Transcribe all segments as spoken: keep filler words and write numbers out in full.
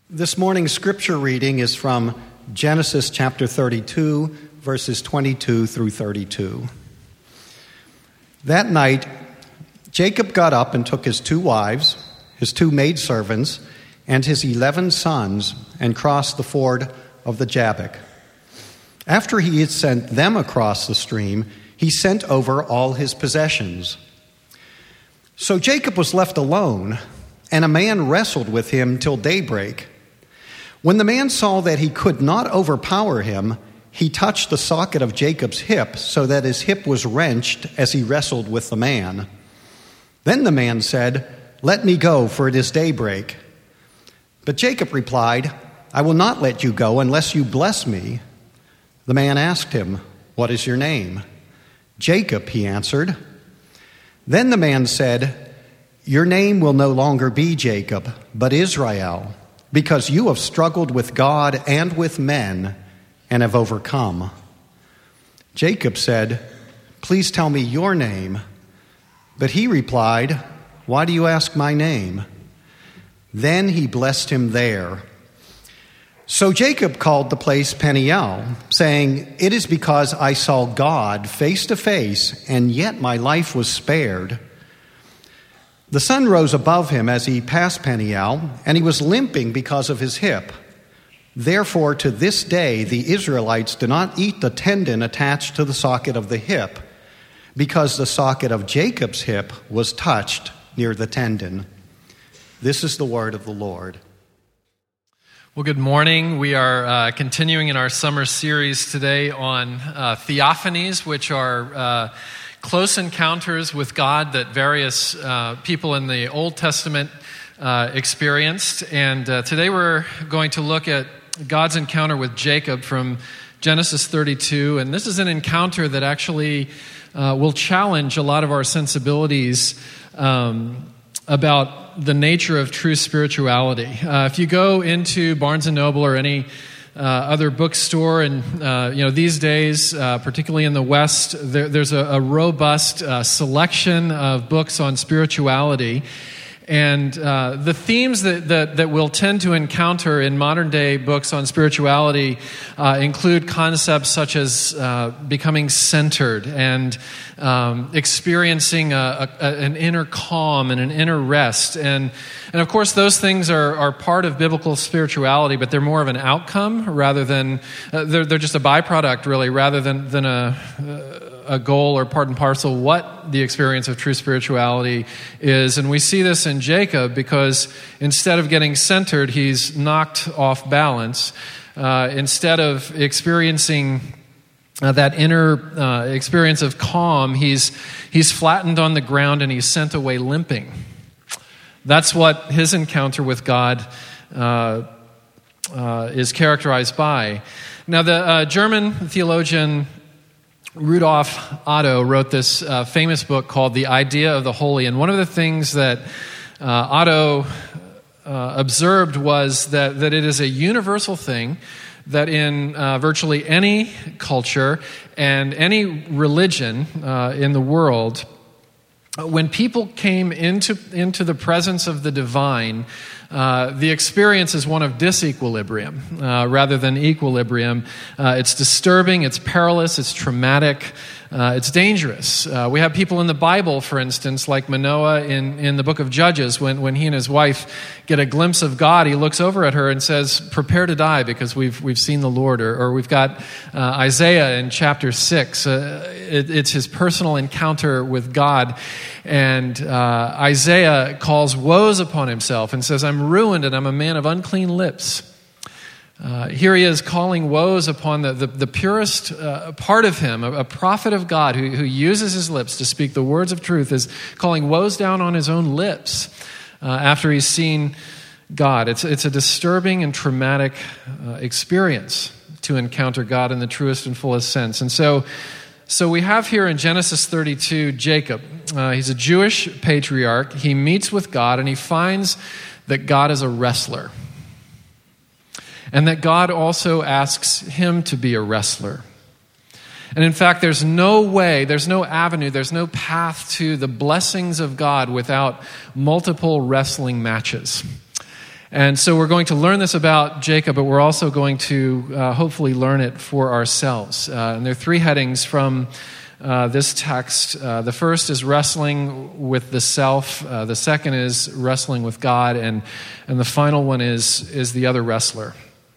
This morning's scripture reading is from Genesis chapter thirty-two, verses twenty-two through thirty-two. That night, Jacob got up and took his two wives, his two maidservants, and his eleven sons, and crossed the ford of the Jabbok. After he had sent them across the stream, he sent over all his possessions. So Jacob was left alone, and a man wrestled with him till daybreak. When the man saw that he could not overpower him, he touched the socket of Jacob's hip so that his hip was wrenched as he wrestled with the man. Then the man said, "Let me go, for it is daybreak." But Jacob replied, "I will not let you go unless you bless me." The man asked him, "What is your name?" "Jacob," he answered. Then the man said, "Your name will no longer be Jacob, but Israel, because you have struggled with God and with men and have overcome." Jacob said, "Please tell me your name." But he replied, "Why do you ask my name?" Then he blessed him there. So Jacob called the place Peniel, saying, "It is because I saw God face to face, and yet my life was spared." The sun rose above him as he passed Peniel, and he was limping because of his hip. Therefore, to this day, the Israelites do not eat the tendon attached to the socket of the hip, because the socket of Jacob's hip was touched near the tendon. This is the word of the Lord. Well, good morning. We are uh, continuing in our summer series today on uh, theophanies, which are uh, close encounters with God that various uh, people in the Old Testament uh, experienced. And uh, today we're going to look at God's encounter with Jacob from Genesis thirty-two. And this is an encounter that actually uh, will challenge a lot of our sensibilities um, about the nature of true spirituality. Uh, if you go into Barnes and Noble or any uh, other bookstore, and uh, you know these days, uh, particularly in the West, there, there's a, a robust uh, selection of books on spirituality. And uh, the themes that, that, that we'll tend to encounter in modern-day books on spirituality uh, include concepts such as uh, becoming centered and um, experiencing a, a, an inner calm and an inner rest. And, and of course, those things are, are part of biblical spirituality, but they're more of an outcome rather than, uh, they're, they're just a byproduct, really, rather than, than a... Uh, a goal or part and parcel what the experience of true spirituality is. And we see this in Jacob because instead of getting centered, he's knocked off balance. Uh, instead of experiencing uh, that inner uh, experience of calm, he's he's flattened on the ground and he's sent away limping. That's what his encounter with God uh, uh, is characterized by. Now, the uh, German theologian Rudolf Otto wrote this uh, famous book called The Idea of the Holy. And one of the things that uh, Otto uh, observed was that, that it is a universal thing that in uh, virtually any culture and any religion uh, in the world, when people came into, into the presence of the divine, Uh, the experience is one of disequilibrium uh, rather than equilibrium. Uh, it's disturbing, it's perilous, it's traumatic, uh, it's dangerous. Uh, we have people in the Bible, for instance, like Manoah in, in the book of Judges, when, when he and his wife get a glimpse of God, he looks over at her and says, "Prepare to die because we've we've seen the Lord." Or, or we've got uh, Isaiah in chapter six. Uh, it, it's his personal encounter with God. And uh, Isaiah calls woes upon himself and says, "I'm ruined and I'm a man of unclean lips." Uh, here he is calling woes upon the, the, the purest uh, part of him, a, a prophet of God who, who uses his lips to speak the words of truth, is calling woes down on his own lips uh, after he's seen God. It's, it's a disturbing and traumatic uh, experience to encounter God in the truest and fullest sense. And so So we have here in Genesis thirty-two, Jacob. Uh, he's a Jewish patriarch. He meets with God and he finds that God is a wrestler. And that God also asks him to be a wrestler. And in fact, there's no way, there's no avenue, there's no path to the blessings of God without multiple wrestling matches. And so we're going to learn this about Jacob, but we're also going to uh, hopefully learn it for ourselves. Uh, and there are three headings from uh, this text. Uh, the first is wrestling with the self. Uh, the second is wrestling with God. And, and the final one is, is the other wrestler.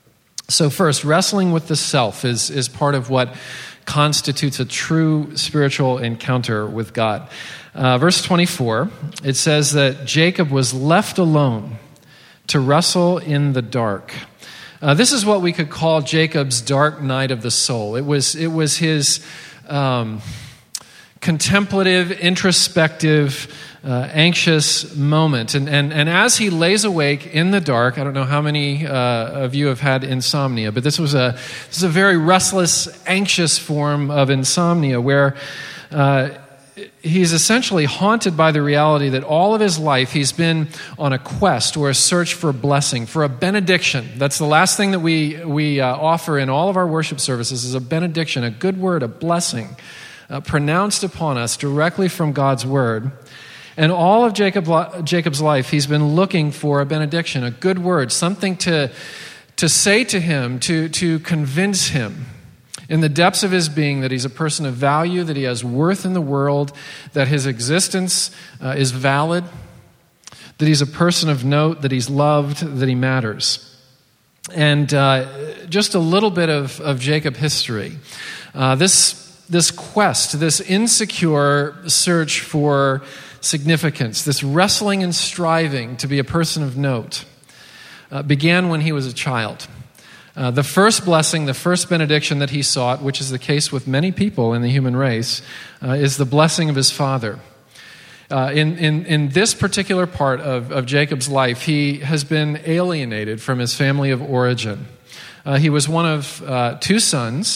So first, wrestling with the self is, is part of what constitutes a true spiritual encounter with God. Uh, verse twenty-four, it says that Jacob was left alone to wrestle in the dark. Uh, this is what we could call Jacob's dark night of the soul. It was, it was his um, contemplative, introspective, uh, anxious moment. And, and, and as he lays awake in the dark, I don't know how many uh, of you have had insomnia, but this was a, this is a very restless, anxious form of insomnia where uh, he's essentially haunted by the reality that all of his life he's been on a quest or a search for a blessing, for a benediction. That's the last thing that we, we uh, offer in all of our worship services is a benediction, a good word, a blessing uh, pronounced upon us directly from God's word. And all of Jacob, Jacob's life, he's been looking for a benediction, a good word, something to, to say to him, to, to convince him in the depths of his being that he's a person of value, that he has worth in the world, that his existence uh, is valid, that he's a person of note, that he's loved, that he matters. And uh, just a little bit of, of Jacob history. Uh, this, this quest, this insecure search for significance, this wrestling and striving to be a person of note, uh, began when he was a child. Uh, the first blessing, the first benediction that he sought, which is the case with many people in the human race, uh, is the blessing of his father. Uh, in, in, in this particular part of, of Jacob's life, he has been alienated from his family of origin. Uh, he was one of uh, two sons,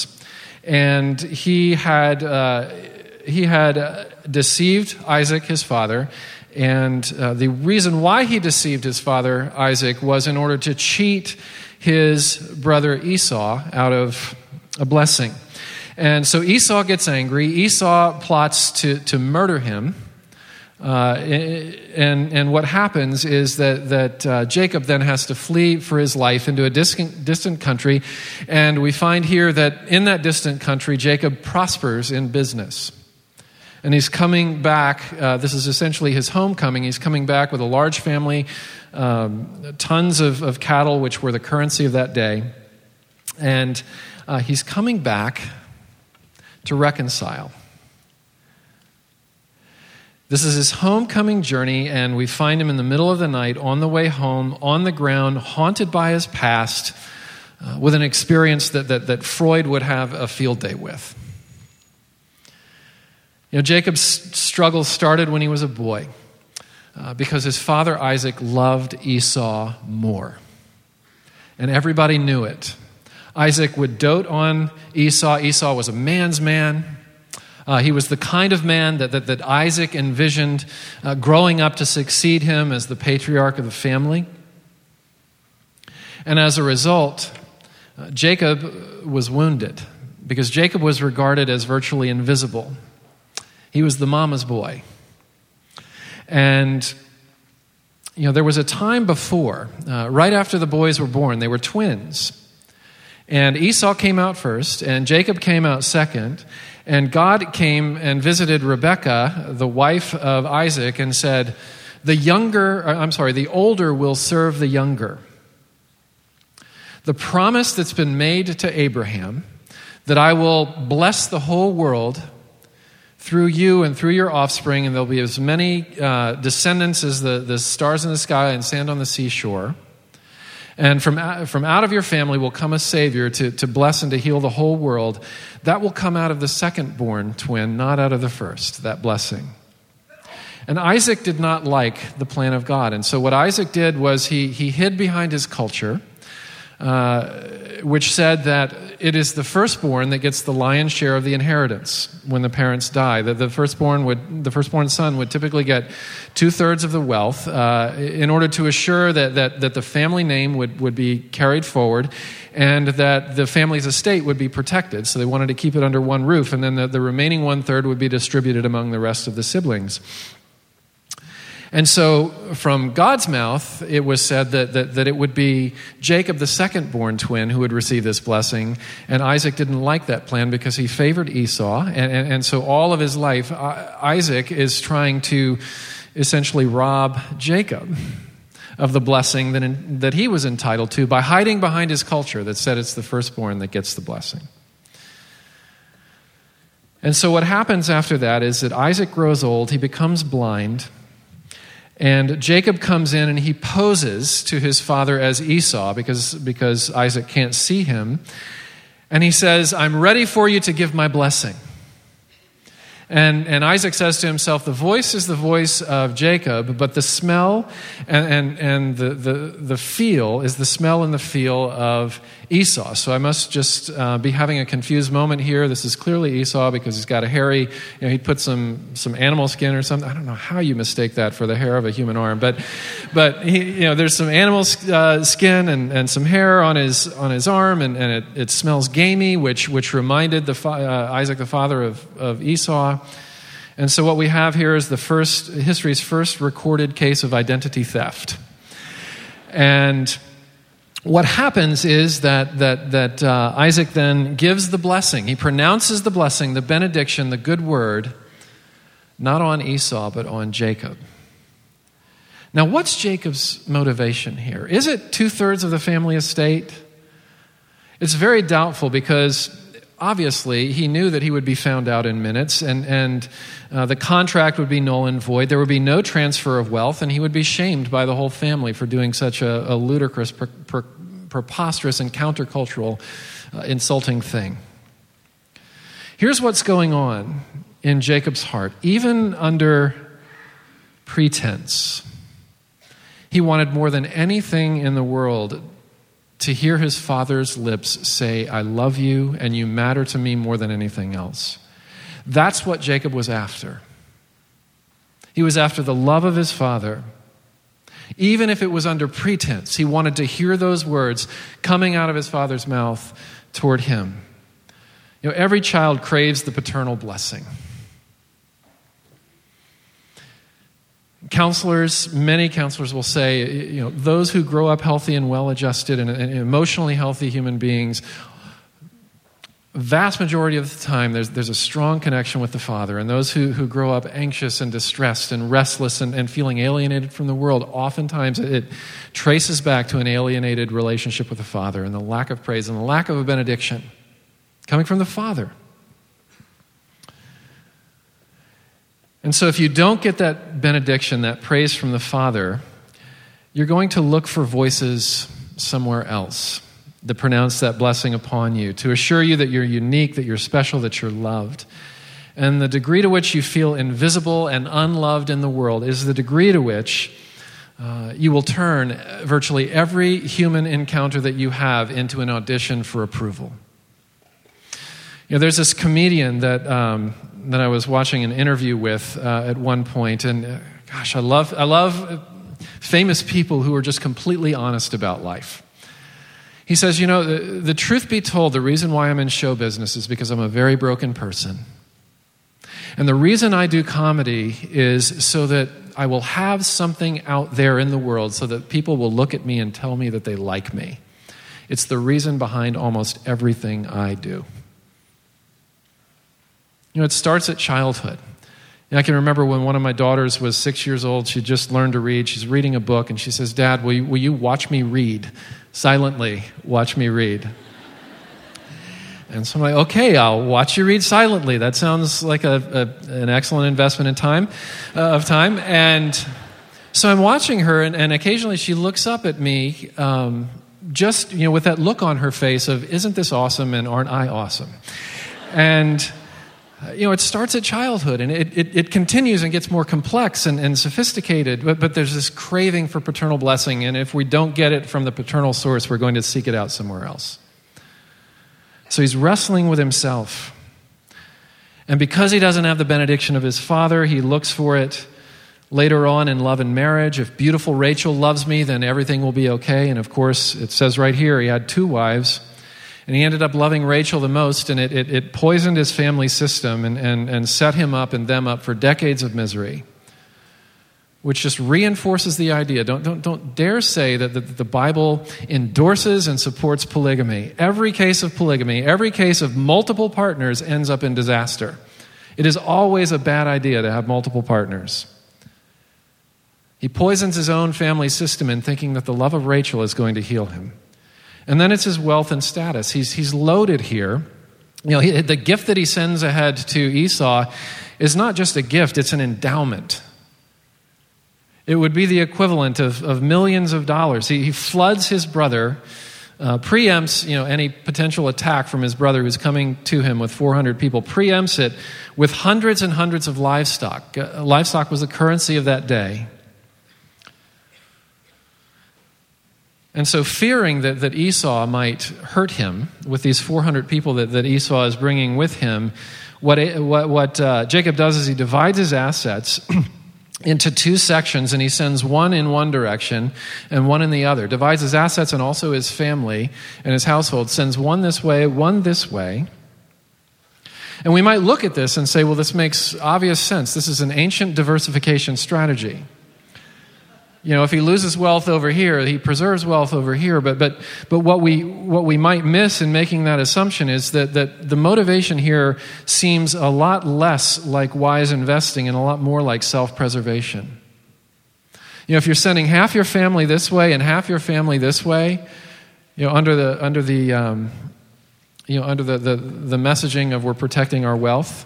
and he had, uh, he had uh, deceived Isaac, his father, and uh, the reason why he deceived his father, Isaac, was in order to cheat his brother Esau out of a blessing. And so Esau gets angry. Esau plots to, to murder him. Uh, and, and what happens is that, that uh, Jacob then has to flee for his life into a distant, distant country. And we find here that in that distant country, Jacob prospers in business. And he's coming back. Uh, this is essentially his homecoming. He's coming back with a large family, um, tons of, of cattle, which were the currency of that day. And uh, he's coming back to reconcile. This is his homecoming journey, and we find him in the middle of the night, on the way home, on the ground, haunted by his past, uh, with an experience that, that, that Freud would have a field day with. You know, Jacob's struggle started when he was a boy uh, because his father Isaac loved Esau more. And everybody knew it. Isaac would dote on Esau. Esau was a man's man. Uh, he was the kind of man that, that, that Isaac envisioned uh, growing up to succeed him as the patriarch of the family. And as a result, uh, Jacob was wounded because Jacob was regarded as virtually invisible. He was the mama's boy. And, you know, there was a time before, uh, right after the boys were born, they were twins. And Esau came out first, and Jacob came out second. And God came and visited Rebekah, the wife of Isaac, and said, the younger, I'm sorry, the older will serve the younger. The promise that's been made to Abraham, that I will bless the whole world through you and through your offspring, and there'll be as many uh, descendants as the, the stars in the sky and sand on the seashore. And from, from out of your family will come a Savior to, to bless and to heal the whole world. That will come out of the second-born twin, not out of the first, that blessing. And Isaac did not like the plan of God. And so what Isaac did was he, he hid behind his culture, uh, which said that it is the firstborn that gets the lion's share of the inheritance when the parents die. That the firstborn would, the firstborn son would typically get two-thirds of the wealth uh, in order to assure that, that, that the family name would, would be carried forward and that the family's estate would be protected. So they wanted to keep it under one roof, and then the, the remaining one-third would be distributed among the rest of the siblings. And so from God's mouth, it was said that, that, that it would be Jacob, the second-born twin, who would receive this blessing. And Isaac didn't like that plan because he favored Esau. And, and, and so all of his life, Isaac is trying to essentially rob Jacob of the blessing that, in, that he was entitled to by hiding behind his culture that said it's the firstborn that gets the blessing. And so what happens after that is that Isaac grows old, he becomes blind, and Jacob comes in and he poses to his father as Esau because, because Isaac can't see him. And he says, I'm ready for you to give my blessing. And, and Isaac says to himself, the voice is the voice of Jacob, but the smell and, and, and the, the, the feel is the smell and the feel of Esau. So I must just uh, be having a confused moment here. This is clearly Esau because he's got a hairy, you know, he put some, some animal skin or something. I don't know how you mistake that for the hair of a human arm, but but he, you know, there's some animal uh, skin and, and some hair on his on his arm, and, and it, it smells gamey, which which reminded the fa- uh, Isaac the father of, of Esau. And so what we have here is the first history's first recorded case of identity theft. And what happens is that that that uh, Isaac then gives the blessing. He pronounces the blessing, the benediction, the good word, not on Esau, but on Jacob. Now, what's Jacob's motivation here? Is it two-thirds of the family estate? It's very doubtful because obviously he knew that he would be found out in minutes, and, and uh, the contract would be null and void. There would be no transfer of wealth, and he would be shamed by the whole family for doing such a, a ludicrous, per, per, preposterous, and countercultural, uh, insulting thing. Here's what's going on in Jacob's heart. Even under pretense, he wanted more than anything in the world to hear his father's lips say, I love you and you matter to me more than anything else. That's what Jacob was after. He was after the love of his father. Even if it was under pretense, he wanted to hear those words coming out of his father's mouth toward him. You know, every child craves the paternal blessing. Counselors, many counselors will say, you know, those who grow up healthy and well-adjusted and, and emotionally healthy human beings, vast majority of the time, there's there's a strong connection with the Father. And those who, who grow up anxious and distressed and restless and, and feeling alienated from the world, oftentimes it traces back to an alienated relationship with the Father and the lack of praise and the lack of a benediction coming from the Father. And so if you don't get that benediction, that praise from the Father, you're going to look for voices somewhere else that pronounce that blessing upon you, to assure you that you're unique, that you're special, that you're loved. And the degree to which you feel invisible and unloved in the world is the degree to which uh, you will turn virtually every human encounter that you have into an audition for approval. You know, there's this comedian that um, that I was watching an interview with uh, at one point, and uh, gosh, I love I love famous people who are just completely honest about life. He says, you know, the, the truth be told, the reason why I'm in show business is because I'm a very broken person. And the reason I do comedy is so that I will have something out there in the world so that people will look at me and tell me that they like me. It's the reason behind almost everything I do. You know, it starts at childhood. And I can remember when one of my daughters was six years old, she just learned to read. She's reading a book, and she says, Dad, will you, will you watch me read? Silently, watch me read. And so I'm like, okay, I'll watch you read silently. That sounds like a, a, an excellent investment in time, uh, of time. And so I'm watching her, and, and occasionally she looks up at me, um, just, you know, with that look on her face of, isn't this awesome, and aren't I awesome? And you know, it starts at childhood, and it, it, it continues and gets more complex and, and sophisticated, but, but there's this craving for paternal blessing, and if we don't get it from the paternal source, we're going to seek it out somewhere else. So he's wrestling with himself. And because he doesn't have the benediction of his father, he looks for it later on in love and marriage. If beautiful Rachel loves me, then everything will be okay. And of course, it says right here, he had two wives. And he ended up loving Rachel the most, and it, it, it poisoned his family system and, and, and set him up and them up for decades of misery. which just reinforces the idea. Don't, don't, don't dare say that the, the Bible endorses and supports polygamy. Every case of polygamy, every case of multiple partners ends up in disaster. It is always a bad idea to have multiple partners. He poisons his own family system in thinking that the love of Rachel is going to heal him. And then it's his wealth and status. He's, he's loaded here. You know, he, the gift that he sends ahead to Esau is not just a gift, it's an endowment. It would be the equivalent of, of millions of dollars. He, he floods his brother, uh, preempts you know, any potential attack from his brother who's coming to him with four hundred people, preempts it with hundreds and hundreds of livestock. Uh, livestock was the currency of that day. And so fearing that, that Esau might hurt him with these four hundred people that, that Esau is bringing with him, what, what, what uh, Jacob does is he divides his assets into two sections, and he sends one in one direction and one in the other. Divides his assets and also his family and his household. Sends one this way, one this way. And we might look at this and say, well, this makes obvious sense. This is an ancient diversification strategy. You know, if he loses wealth over here, he preserves wealth over here. But but but what we what we might miss in making that assumption is that, that the motivation here seems a lot less like wise investing and a lot more like self-preservation. You know, if you're sending half your family this way and half your family this way, you know, under the under the um, you know under the, the the messaging of we're protecting our wealth,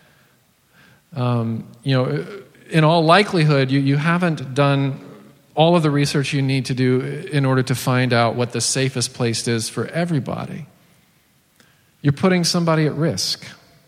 um, you know, in all likelihood, you you haven't done all of the research you need to do in order to find out what the safest place is for everybody. You're putting somebody at risk.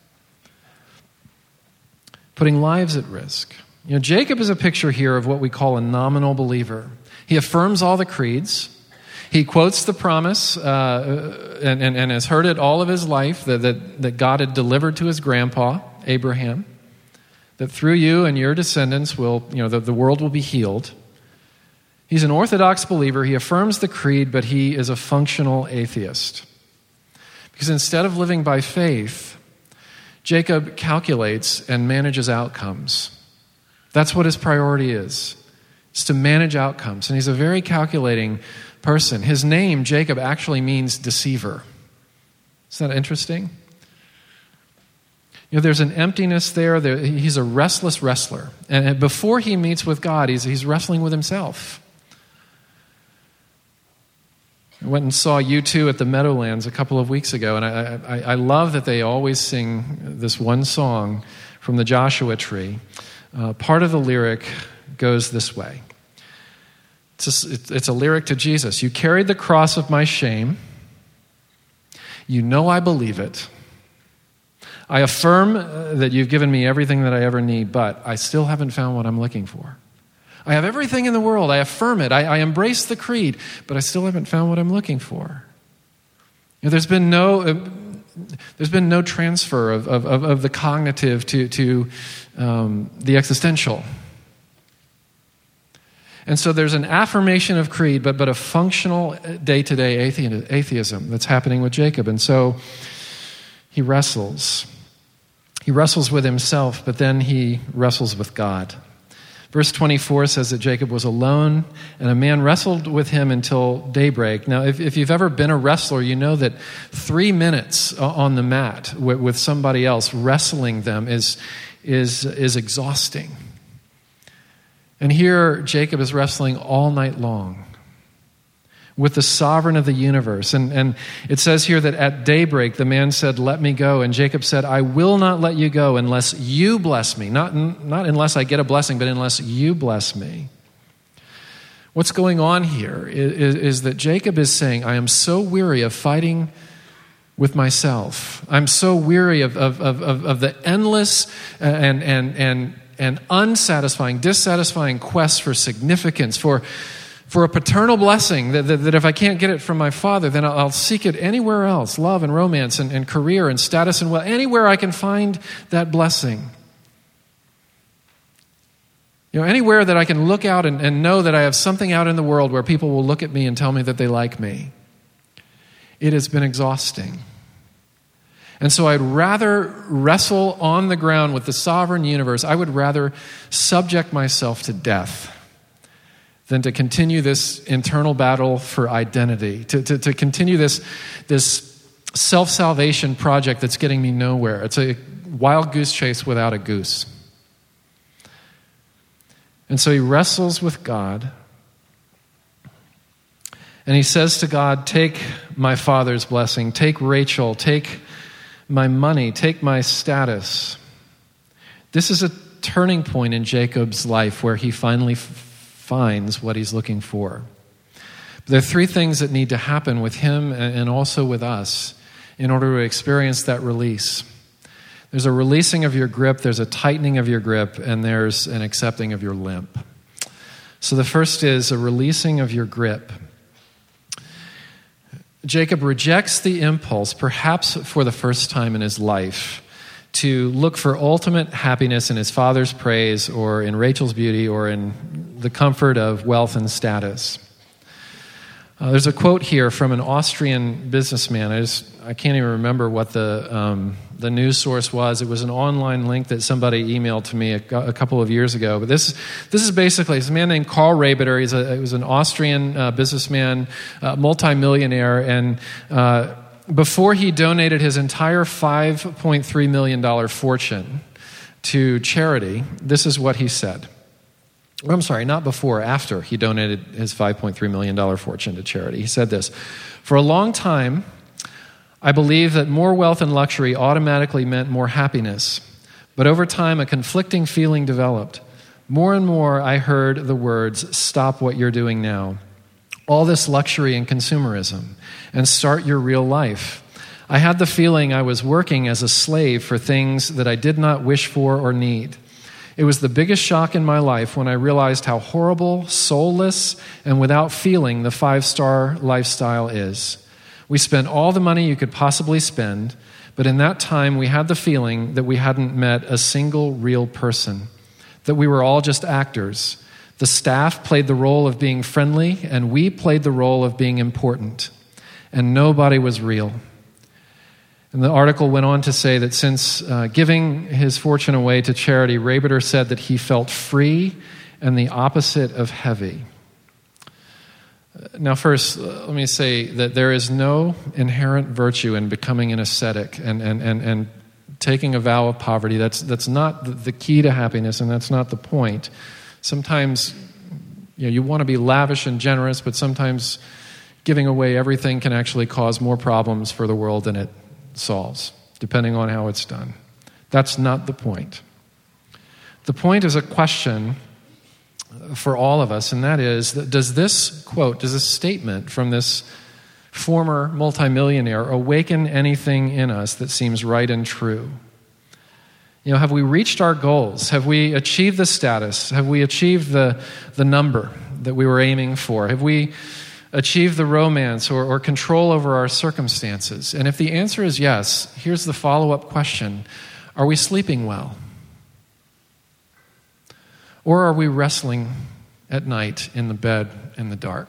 Putting lives at risk. You know, Jacob is a picture here of what we call a nominal believer. He affirms all the creeds. He quotes the promise uh, and, and, and has heard it all of his life that, that, that God had delivered to his grandpa, Abraham, that through you and your descendants will, you know, the, the world will be healed. He's an Orthodox believer. He affirms the creed, but he is a functional atheist. Because instead of living by faith, Jacob calculates and manages outcomes. That's what his priority is. It's to manage outcomes. And he's a very calculating person. His name, Jacob, actually means deceiver. Isn't that interesting? You know, there's an emptiness there. there he's a restless wrestler. And before he meets with God, he's, he's wrestling with himself. I went and saw U two at the Meadowlands a couple of weeks ago, and I, I, I love that they always sing this one song from the Joshua Tree. Uh, part of the lyric goes this way. It's a, it's a lyric to Jesus. You carried the cross of my shame. You know I believe it. I affirm that you've given me everything that I ever need, but I still haven't found what I'm looking for. I have everything in the world. I affirm it. I, I embrace the creed, but I still haven't found what I'm looking for. You know, there's been no, uh, there's been no transfer of, of, of the cognitive to, to um, the existential. And so there's an affirmation of creed, but, but a functional day-to-day athe- atheism that's happening with Jacob. And so he wrestles. He wrestles with himself, but then he wrestles with God. Verse twenty-four says that Jacob was alone, and a man wrestled with him until daybreak. Now, if, if you've ever been a wrestler, you know that three minutes on the mat with, with somebody else wrestling them is, is, is exhausting. And here, Jacob is wrestling all night long with the sovereign of the universe. And, and it says here that at daybreak, the man said, let me go. And Jacob said, I will not let you go unless you bless me. Not, not unless I get a blessing, but unless you bless me. What's going on here is, is that Jacob is saying, I am so weary of fighting with myself. I'm so weary of, of, of, of the endless and, and, and, and unsatisfying, dissatisfying quest for significance, for For a paternal blessing, that, that, that if I can't get it from my father, then I'll, I'll seek it anywhere else, love and romance and, and career and status and wealth, anywhere I can find that blessing. You know, anywhere that I can look out and, and know that I have something out in the world where people will look at me and tell me that they like me. It has been exhausting. And so I'd rather wrestle on the ground with the sovereign universe. I would rather subject myself to death than to continue this internal battle for identity, to, to, to continue this, this self-salvation project that's getting me nowhere. It's a wild goose chase without a goose. And so he wrestles with God, and he says to God, take my father's blessing, take Rachel, take my money, take my status. This is a turning point in Jacob's life where he finally f- finds what he's looking for. But there are three things that need to happen with him and also with us in order to experience that release. There's a releasing of your grip, there's a tightening of your grip, and there's an accepting of your limp. So the first is a releasing of your grip. Jacob rejects the impulse, perhaps for the first time in his life, to look for ultimate happiness in his father's praise or in Rachel's beauty or in the comfort of wealth and status. Uh, there's a quote here from an Austrian businessman. I just I can't even remember what the um, the news source was. It was an online link that somebody emailed to me a, a couple of years ago. But this this is basically it's a man named Karl Rabeter. He's a, he was an Austrian uh, businessman, uh, multimillionaire, and uh, before he donated his entire five point three million dollars fortune to charity, this is what he said. I'm sorry, not before, after he donated his five point three million dollars fortune to charity. He said this, "For a long time, I believed that more wealth and luxury automatically meant more happiness. But over time, a conflicting feeling developed. More and more, I heard the words, 'Stop what you're doing now. All this luxury and consumerism, and start your real life.' I had the feeling I was working as a slave for things that I did not wish for or need. It was the biggest shock in my life when I realized how horrible, soulless, and without feeling the five-star lifestyle is. We spent all the money you could possibly spend, but in that time we had the feeling that we hadn't met a single real person, that we were all just actors. The staff played the role of being friendly, and we played the role of being important, and nobody was real." And the article went on to say that since uh, giving his fortune away to charity, Rabeter said that he felt free and the opposite of heavy. Now first, let me say that there is no inherent virtue in becoming an ascetic and, and, and, and taking a vow of poverty. That's, that's not the key to happiness, and that's not the point. Sometimes you know, you want to be lavish and generous, but sometimes giving away everything can actually cause more problems for the world than it solves, depending on how it's done. That's not the point. The point is a question for all of us, and that is, does this quote, does this statement from this former multimillionaire awaken anything in us that seems right and true? You know, have we reached our goals? Have we achieved the status? Have we achieved the, the number that we were aiming for? Have we achieve the romance or, or control over our circumstances? And if the answer is yes, here's the follow-up question. Are we sleeping well? Or are we wrestling at night in the bed in the dark?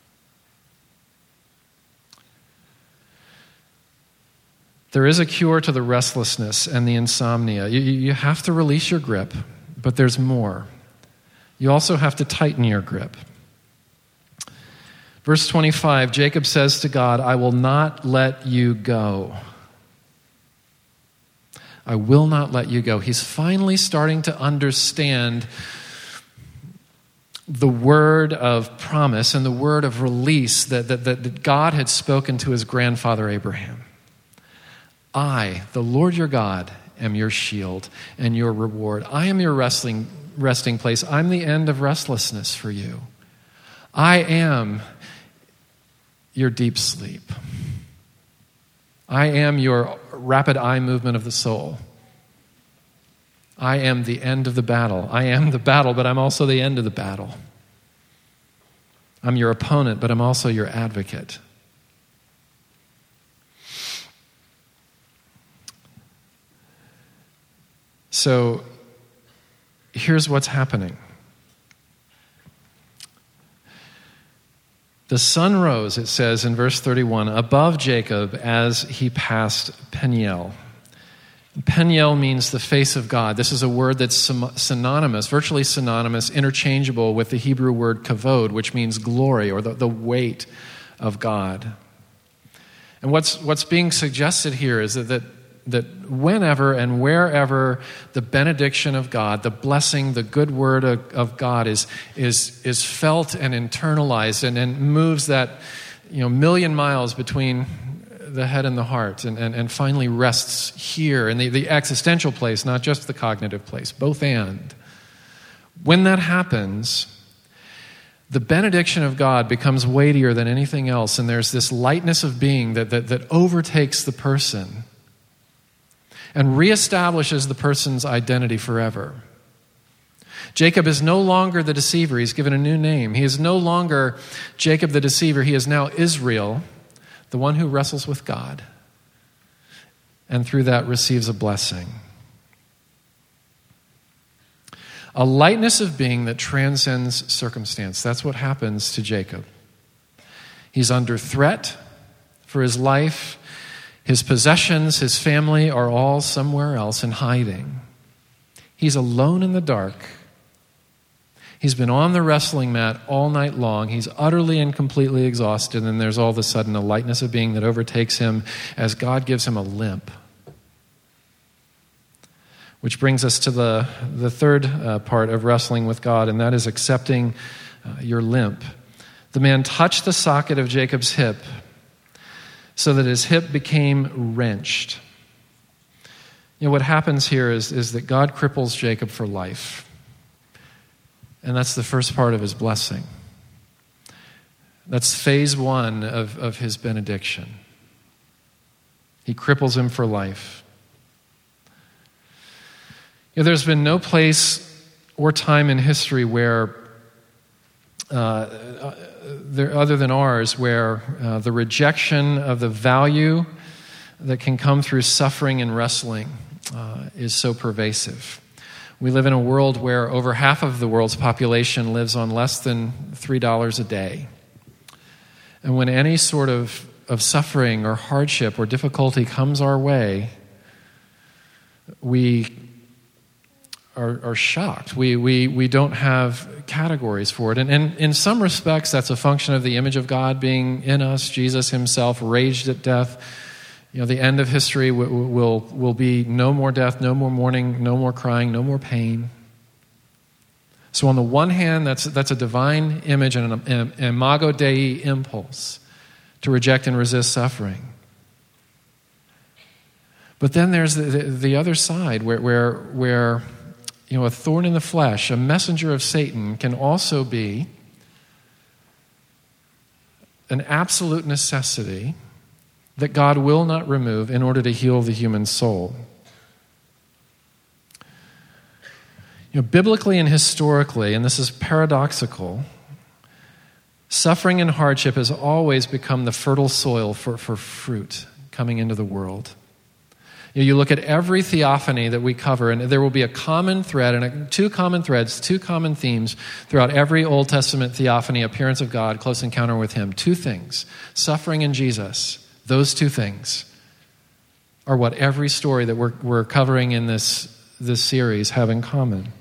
There is a cure to the restlessness and the insomnia. You, you have to release your grip, but there's more. You also have to tighten your grip. Verse twenty-five, Jacob says to God, "I will not let you go. I will not let you go." He's finally starting to understand the word of promise and the word of release that, that, that God had spoken to his grandfather Abraham. "I, the Lord your God, am your shield and your reward. I am your resting, resting place. I'm the end of restlessness for you. I am your deep sleep. I am your rapid eye movement of the soul. I am the end of the battle. I am the battle, but I'm also the end of the battle. I'm your opponent, but I'm also your advocate." So here's what's happening. The sun rose, it says in verse thirty-one, above Jacob as he passed Peniel. Peniel means the face of God. This is a word that's synonymous, virtually synonymous, interchangeable with the Hebrew word kavod, which means glory or the, the weight of God. And what's what's being suggested here is that, that that whenever and wherever the benediction of God, the blessing, the good word of, of God is is is felt and internalized and, and moves that you know million miles between the head and the heart and, and, and finally rests here in the, the existential place, not just the cognitive place, both and. When that happens, the benediction of God becomes weightier than anything else, and there's this lightness of being that, that, that overtakes the person and reestablishes the person's identity forever. Jacob is no longer the deceiver. He's given a new name. He is no longer Jacob the deceiver. He is now Israel, the one who wrestles with God, and through that receives a blessing. A lightness of being that transcends circumstance. That's what happens to Jacob. He's under threat for his life. His possessions, his family are all somewhere else in hiding. He's alone in the dark. He's been on the wrestling mat all night long. He's utterly and completely exhausted, and there's all of a sudden a lightness of being that overtakes him as God gives him a limp. Which brings us to the, the third uh, part of wrestling with God, and that is accepting uh, your limp. The man touched the socket of Jacob's hip so that his hip became wrenched. You know, what happens here is, is that God cripples Jacob for life. And that's the first part of his blessing. That's phase one of, of his benediction. He cripples him for life. You know, there's been no place or time in history where, uh, there, other than ours, where uh, the rejection of the value that can come through suffering and wrestling uh, is so pervasive. We live in a world where over half of the world's population lives on less than three dollars a day. And when any sort of, of suffering or hardship or difficulty comes our way, we are, are shocked. We, we, we don't have categories for it. And, and in some respects, that's a function of the image of God being in us. Jesus himself raged at death. You know, the end of history will, will, will be no more death, no more mourning, no more crying, no more pain. So on the one hand, that's, that's a divine image and an, an imago Dei impulse to reject and resist suffering. But then there's the, the, the other side where, where, where you know, a thorn in the flesh, a messenger of Satan, can also be an absolute necessity that God will not remove in order to heal the human soul. You know, biblically and historically, and this is paradoxical, suffering and hardship has always become the fertile soil for, for fruit coming into the world. You know, you look at every theophany that we cover, and there will be a common thread, and a, two common threads, two common themes throughout every Old Testament theophany, appearance of God, close encounter with him. Two things, suffering and Jesus. Those two things are what every story that we're, we're covering in this, this series have in common.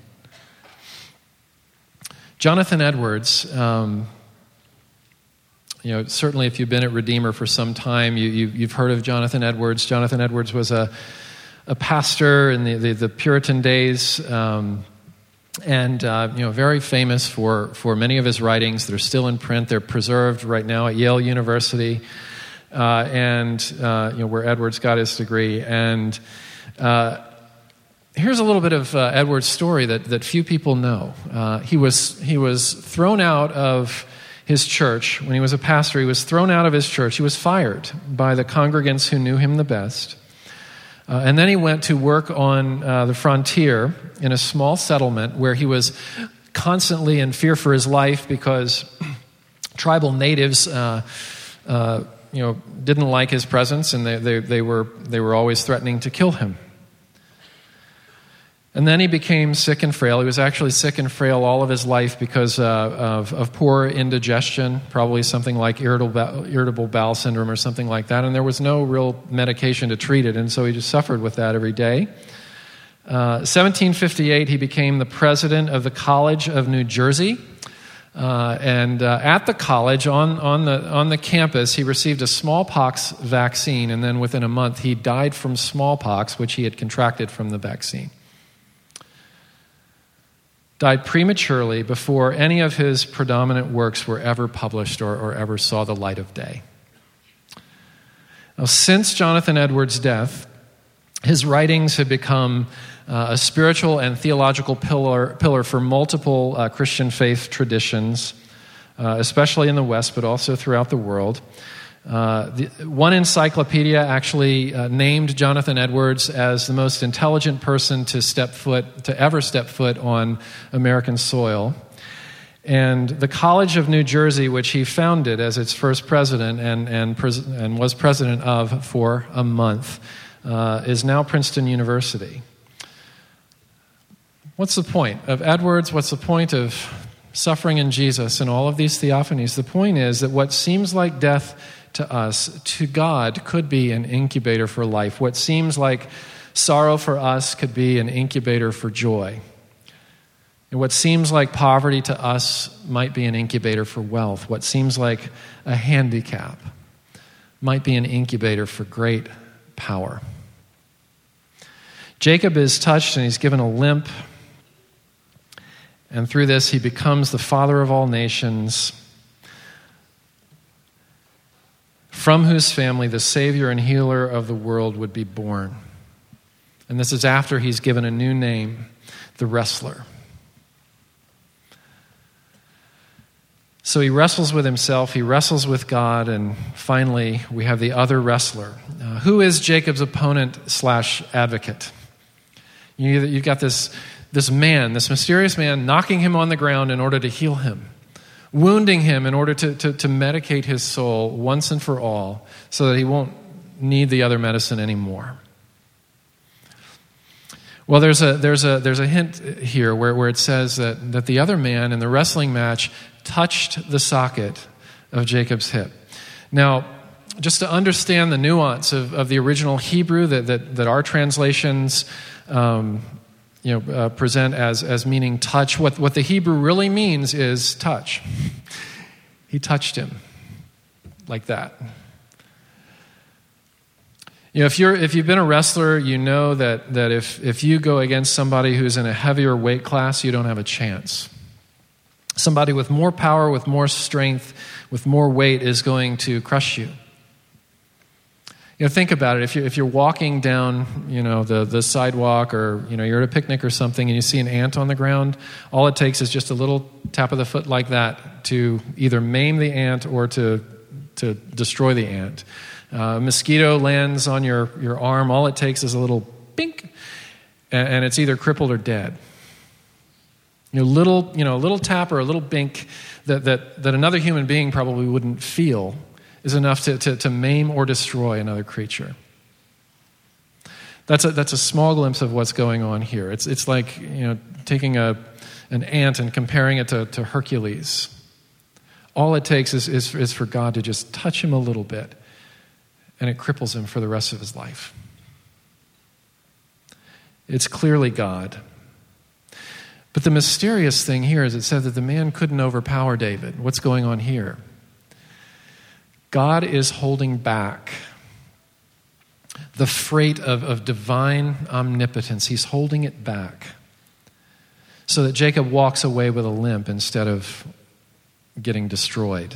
Jonathan Edwards, um, you know, certainly if you've been at Redeemer for some time, you, you, you've heard of Jonathan Edwards. Jonathan Edwards was a, a pastor in the, the, the Puritan days, um, and uh, you know, very famous for, for many of his writings. They're still in print. They're preserved right now at Yale University. Uh, and uh, you know, where Edwards got his degree. And uh, here's a little bit of uh, Edwards' story that, that few people know. Uh, he was he was thrown out of his church when he was a pastor. He was thrown out of his church. He was fired by the congregants who knew him the best. Uh, and then he went to work on uh, the frontier in a small settlement where he was constantly in fear for his life because tribal natives Uh, uh, you know, didn't like his presence, and they, they, they were they were always threatening to kill him. And then he became sick and frail. He was actually sick and frail all of his life because uh, of, of poor indigestion, probably something like irritable, irritable bowel syndrome or something like that. And there was no real medication to treat it, and so he just suffered with that every day. Uh, seventeen fifty-eight, he became the president of the College of New Jersey. Uh, and uh, at the college, on, on, the, on the campus, he received a smallpox vaccine, and then within a month, he died from smallpox, which he had contracted from the vaccine. Died prematurely before any of his predominant works were ever published or, or ever saw the light of day. Now, since Jonathan Edwards' death, his writings have become uh, a spiritual and theological pillar, pillar for multiple uh, Christian faith traditions, uh, especially in the West, but also throughout the world. Uh, the, one encyclopedia actually uh, named Jonathan Edwards as the most intelligent person to step foot, to ever step foot on American soil. And the College of New Jersey, which he founded as its first president and, and, pres- and was president of for a month, uh, is now Princeton University. What's the point of Edwards? What's the point of suffering in Jesus and all of these theophanies? The point is that what seems like death to us, to God, could be an incubator for life. What seems like sorrow for us could be an incubator for joy. And what seems like poverty to us might be an incubator for wealth. What seems like a handicap might be an incubator for great power. Jacob is touched and he's given a limp. And through this, he becomes the father of all nations, from whose family the Savior and healer of the world would be born. And this is after he's given a new name, the wrestler. So he wrestles with himself, he wrestles with God, and finally we have the other wrestler. Uh, who is Jacob's opponent slash advocate? You, you've got this, this man, this mysterious man, knocking him on the ground in order to heal him, wounding him in order to, to, to medicate his soul once and for all so that he won't need the other medicine anymore. Well, there's a there's a there's a hint here where, where it says that, that the other man in the wrestling match touched the socket of Jacob's hip. Now, just to understand the nuance of, of the original Hebrew that that, that our translations um, you know, uh, present as, as meaning touch. What, what the Hebrew really means is touch. He touched him like that. You know, if you're if you've been a wrestler, you know that that if if you go against somebody who's in a heavier weight class, you don't have a chance. Somebody with more power, with more strength, with more weight is going to crush you. You know, think about it. If you're, if you're walking down, you know, the, the sidewalk, or, you know, you're at a picnic or something and you see an ant on the ground, all it takes is just a little tap of the foot like that to either maim the ant or to, to destroy the ant. Uh, a mosquito lands on your, your arm. All it takes is a little bink, and, and it's either crippled or dead. You know, little, you know, a little tap or a little bink that, that, that another human being probably wouldn't feel is enough to, to, to maim or destroy another creature. That's a, that's a small glimpse of what's going on here. It's, it's like, you know, taking a, an ant and comparing it to, to Hercules. All it takes is, is, is for God to just touch him a little bit, and it cripples him for the rest of his life. It's clearly God. But the mysterious thing here is it said that the man couldn't overpower David. What's going on here? God is holding back the freight of, of divine omnipotence. He's holding it back so that Jacob walks away with a limp instead of getting destroyed.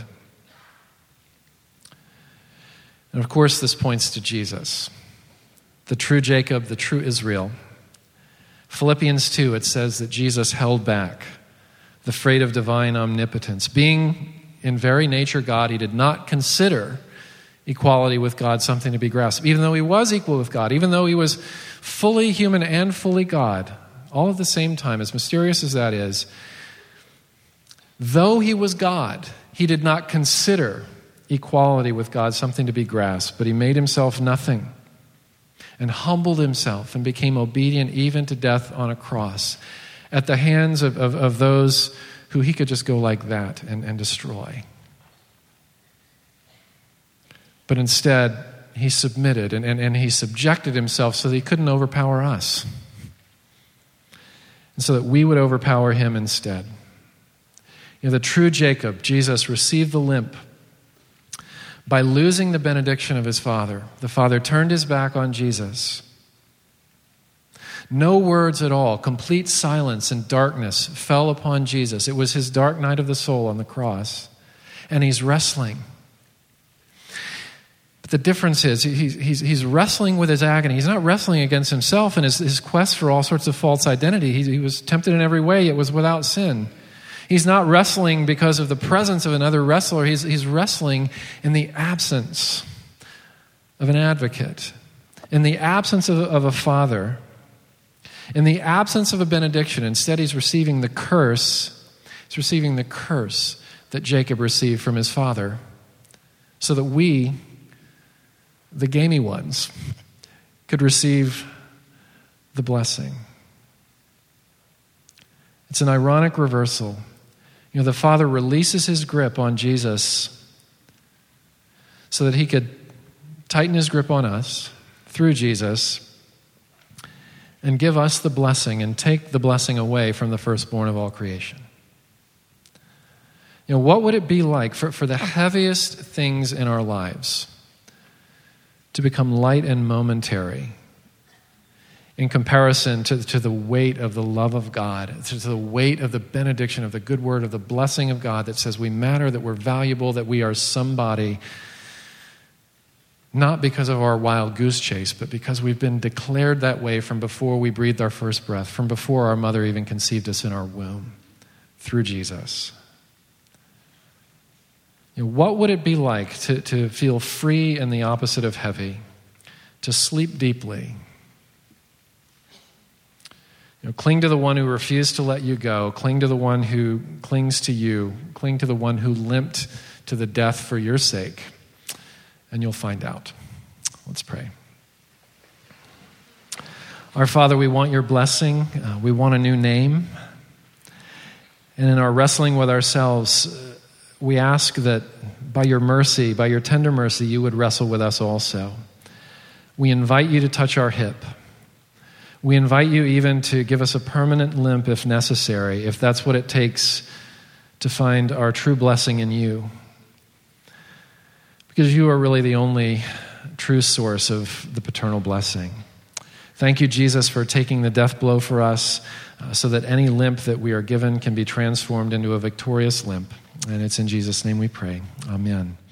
And of course, this points to Jesus, the true Jacob, the true Israel. Philippians two, it says that Jesus held back the freight of divine omnipotence. Being in very nature God, he did not consider equality with God something to be grasped. Even though he was equal with God, even though he was fully human and fully God, all at the same time, as mysterious as that is, though he was God, he did not consider equality with God something to be grasped, but he made himself nothing. and humbled himself and became obedient even to death on a cross at the hands of, of, of those who he could just go like that and, and destroy. But instead, he submitted and, and, and he subjected himself so that he couldn't overpower us. And so that we would overpower him instead. You know, the true Jacob, Jesus, received the limp by losing the benediction of his father. The father turned his back on Jesus. No words at all, complete silence and darkness fell upon Jesus. It was his dark night of the soul on the cross. And he's wrestling. But the difference is he's, he's, he's wrestling with his agony. He's not wrestling against himself and his, his quest for all sorts of false identity. He, he was tempted in every way, yet was without sin. He's not wrestling because of the presence of another wrestler. He's, he's wrestling in the absence of an advocate, in the absence of, of a father, in the absence of a benediction. Instead, he's receiving the curse. He's receiving the curse that Jacob received from his father so that we, the gamey ones, could receive the blessing. It's an ironic reversal. You know, the Father releases his grip on Jesus so that he could tighten his grip on us through Jesus and give us the blessing and take the blessing away from the firstborn of all creation. You know, what would it be like for, for the heaviest things in our lives to become light and momentary in comparison to, to the weight of the love of God, to the weight of the benediction of the good word, of the blessing of God that says we matter, that we're valuable, that we are somebody, not because of our wild goose chase, but because we've been declared that way from before we breathed our first breath, from before our mother even conceived us in our womb, through Jesus. You know, what would it be like to, to feel free in the opposite of heavy, to sleep deeply? You know, cling to the one who refused to let you go. Cling to the one who clings to you. Cling to the one who limped to the death for your sake. And you'll find out. Let's pray. Our Father, we want your blessing. Uh, we want a new name. And in our wrestling with ourselves, we ask that by your mercy, by your tender mercy, you would wrestle with us also. We invite you to touch our hip. We invite you even to give us a permanent limp if necessary, if that's what it takes to find our true blessing in you. Because you are really the only true source of the paternal blessing. Thank you, Jesus, for taking the death blow for us uh, so that any limp that we are given can be transformed into a victorious limp. And it's in Jesus' name we pray. Amen.